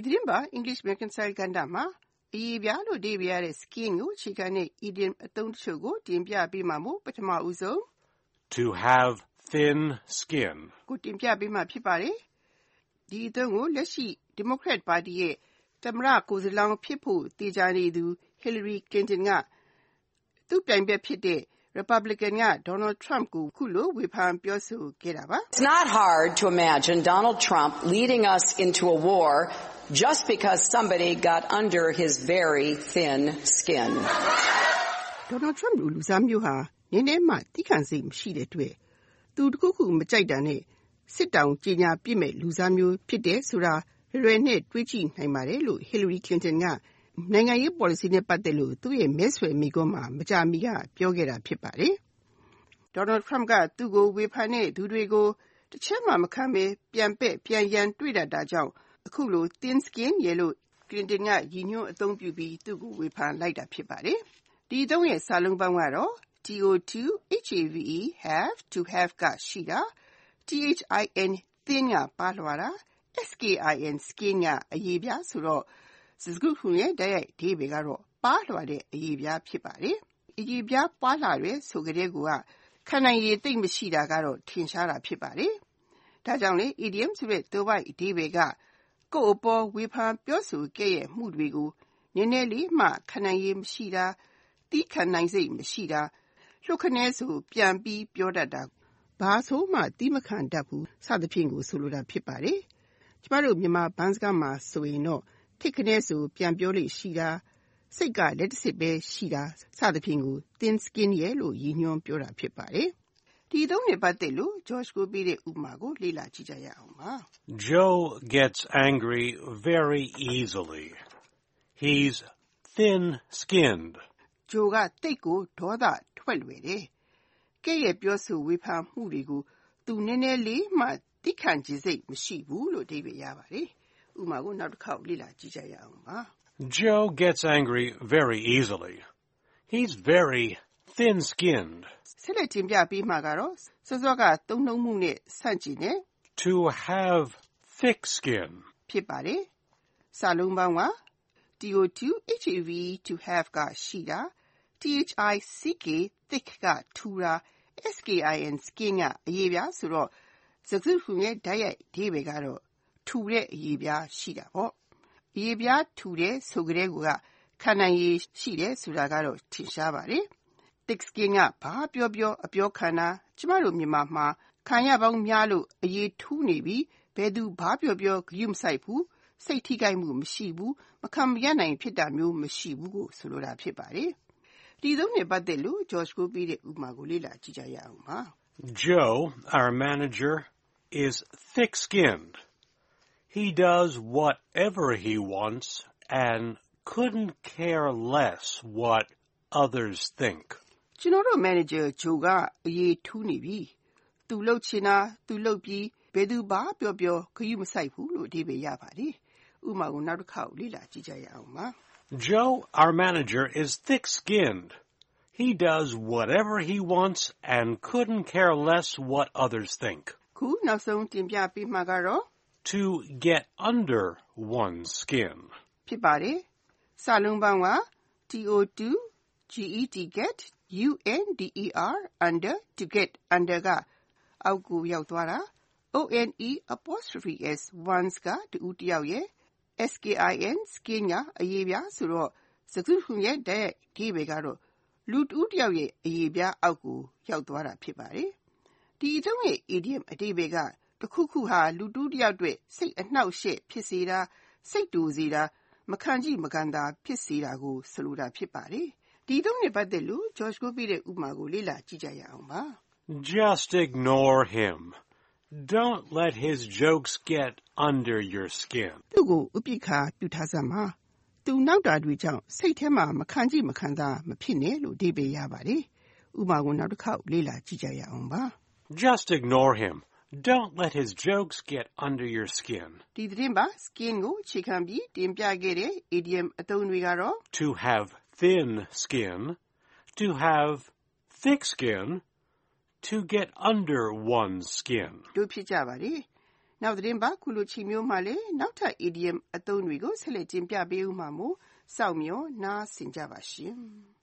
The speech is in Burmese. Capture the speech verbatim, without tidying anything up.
သတင်းပါ English Reconcile ကဏ္ဍမှာအရေးပြားလို့အဓိပ္ပာယ်ရတဲ့ skin ကိုအခြေခံတဲ့ idiom အသုံးတချို့ကိုတင်ပြပေးမှာမို့ပထမဦးဆုံး To have thin skin ကိုတင်ပြပေးမှာဖြစ်ပါတယ်။ဒီအသုံးကိုလက်ရှိ Democrat ပါတီရဲ့သမ္မတကိုယ်စားလှယ်ဖြစ်ဖို့သေချာနေသူ Hillary Clinton ကသူ့ပြိုင်ဘက်ဖြစ်တဲ့ Republican က Donald Trump ကိုခုလိုဝေဖန်ပြောဆိုခဲ့တာပါ။ It's not hard to imagine Donald Trump leading us into a war just because somebody got under his very thin skin. Donald Trump လူစားမျိုးဟာနည်းနည်းမှတိခံစိတ်မရှိတဲ့အတွက်သူတခုခုမကြိုက်တာနဲ့စစ်တောင်ကြီးညာပြစ်မဲ့လူစားမျိုးဖြစ်တဲ့ဆိုတာလွယ်နဲ့တွေးကြည့်နိုင်ပါတယ်လို့ Hillary Clinton ကနိုင်ငံရေး policy နဲ့ပတ်သက်လို့သူ့ရဲ့မဲဆွယ်မိကွန်းမှာမကြာမီကပြောခဲ့တာဖြစ်ပါတယ်။ Donald Trump ကသူ့ကိုဝေဖန်တဲ့သူတွေကိုတစ်ချက်မှမခံဘဲပြန်ပက်ပြန်ရန်တွေ့တတ်တာကြောင့်အခုလို thin skin ရဲ့လို့ Clinton ကရည်ညွှန်းအသုံးပြုပြီးသူ့ကိုဝေဖန်လိုက်တာဖြစ်ပါတယ်။ဒီအသုံးရဲ့စာလုံးပေါင်းကတော့ to have to have ကရှိတာ thin thin ကပါးလွှာတာ skin skin ကအရေးပြားဆိုတော့စကားခုရဲ့တိုက်ရိုက်အဓိပ္ပာယ်ကတော့ပါးလွှာတဲ့အရေးပြားဖြစ်ပါတယ်။အရေးပြားပါးလွှာရဲဆိုကြတဲ့ကူကခံနိုင်ရည်သိမ့်မရှိတာကတော့ထင်ရှားတာဖြစ်ပါတယ်။ဒါကြောင့်လေ idiom ဆိုတဲ့သွယ်ဝိုက်အဓိပ္ပာယ်ကကိုယ့်အပေါ်ဝေဖန်ပြောဆိုခဲ့ရဲ့မှုတွေကိုနည်းနည်းလေးမှခံနိုင်ရည်မရှိတာတီးခံနိုင်စိတ်မရှိတာလှုပ်ခနဲဆိုပြန်ပြီးပြောတတ်တာဘာဆိုမှတီးမခံတတ်ဘူးစသဖြင့်ကိုဆိုလိုတာဖြစ်ပါတယ်။ကျမတို့မြန်မာဘန်းစကားမှာဆိုရင်တော့ထိတ်ခနဲဆိုပြန်ပြောလို့ရှိတာစိတ်ကလက်တစစ်ပဲရှိတာစသဖြင့်ကို thin skin ရဲ့လို့ရည်ညွှန်းပြောတာဖြစ်ပါတယ်။ဒီသုံးနဲ့ပတ်သက်လို့ George ကိုပေးတဲ့ဥပမာကိုလေ့လာကြည့်ကြရအောင်ပါ။ Joe gets angry very easily. He's thin-skinned. Joe ကတိတ်ကိုဒေါသထွက်လွယ်တယ်။ကဲ့ရဲ့ပြောဆိုဝေဖန်မှုတွေကိုသူနည်းနည်းလေးမှသိခံချင်စိတ်မရှိဘူးလို့အဓိပ္ပာယ်ရပါတယ်။ဥပမာကိုနောက်တစ်ခေါက်လေ့လာကြည့်ကြရအောင်ပါ။ Joe gets angry very easily. He's very thin-skinned. ဆက်လက်တင်ပြပေးမှာကတော့စောစောကသုံးနှုန်းမှုနဲ့ဆန့်ကျင်တဲ့ To have thick skin ဖြစ်ပါတယ်။စာလုံးပေါင်းက to have ကရှိတာ thick ကထူတာ skin skin ကအရေးပြားဆိုတော့စကားစုရဲ့တိုက်ရိုက်အဓိပ္ပာယ်ကတော့ထူတဲ့အရေးပြားရှိတာပေါ့။အရေးပြားထူတဲ့ဆိုကြတဲ့ကခံနိုင်ရည်ရှိတယ်ဆိုတာကတော့ထင်ရှားပါတယ်။ thick skin ကဘာပြောပြောအပြောခံတာကျမတို့မြန်မာမှာခံရပေါင်းများလို့အရေးထူးနေပြီဘယ်သူဘာပြောပြောဂရုမစိုက်ဘူးစိတ်ထိခိုက်မှုမရှိဘူးမခံမရနိုင်ဖြစ်တာမျိုးမရှိဘူးကိုဆိုလိုတာဖြစ်ပါတယ်။ဒီသုံးနဲ့ပတ်သက်လို့ George ကိုပေးတဲ့ဥပမာကိုလေ့လာကြည့်ကြရအောင်ပါ။ Joe, our manager, is thick-skinned. He does whatever he wants and couldn't care less what others think. ကျွန်တော်တို့ manager Joe ကအရေးထူးနေပြီ။သူလှုပ်ချင်တာသူလှုပ်ပြီးဘယ်သူဘာပြောပြောဂရုမစိုက်ဘူးလို့အဓိပ္ပာယ်ရပါတယ်။ဥပမာကိုနောက်တစ်ခေါက်လေ့လာကြည့်ကြရအောင်ပါ။ Joe, our manager, is thick-skinned. He does whatever he wants and couldn't care less what others think. ခုနောက်ဆုံးတင်ပြပေးမှာကတော့ To get under one's skin ဖြစ်ပါတယ်။စာလုံးပေါင်းက get under to get under ကအောက်ကိုရောက်သွားတာ one apostrophe s ones ကတူတယောက်ရဲ့ skin skin ကအရေးပြားဆိုတော့စကားစုရဲ့တဲ့ဒီဘယ်ကတော့လူတူတယောက်ရဲ့အရေးပြားအောက်ကိုရောက်သွားတာဖြစ်ပါတယ်။ဒီအသုံးရဲ့ idiom အဓိပ္ပာယ်ကတခုခုဟာလူတူတယောက်အတွက်စိတ်အနှောက်အယှက်ဖြစ်စေတာစိတ်တူစေတာမခံကြည့်မခံသာဖြစ်စေတာကိုဆိုလိုတာဖြစ်ပါတယ်။ဒီသုံးနဲ့ပတ်သက်လို့ George ကိုပေးတဲ့ဥပမာကိုလေ့လာကြည့်ကြရအောင်ပါ။ Just ignore him. Don't let his jokes get under your skin. သူ့ကိုဥပိ္ပခာပြုထားစမ်းပါ။သူနောက်တာတွေကြောင့်စိတ်ထဲမှာမခံကြည့်မခံသာမဖြစ်နဲ့လို့အဓိပ္ပာယ်ရပါတယ်။ဥပမာကိုနောက်တစ်ခေါက်လေ့လာကြည့်ကြရအောင်ပါ။ Just ignore him. Don't let his jokes get under your skin. ဒီသတင်းပါ skin ကိုအခြေခံပြီးတင်ပြခဲ့တဲ့ idiom အသုံးတွေကတော့ To have thin skin, to have thick skin, to get under one's skin. တို့ဖြစ်ကြပါတယ်။နောက်သတင်းပါခုလိုချီမျိုးမှလည်းနောက်ထပ် idiom အသုံးတွေကိုဆက်လက်တင်ပြပေးဦးမှာမို့စောင့်မျှော်နားဆင်ကြပါရှင်။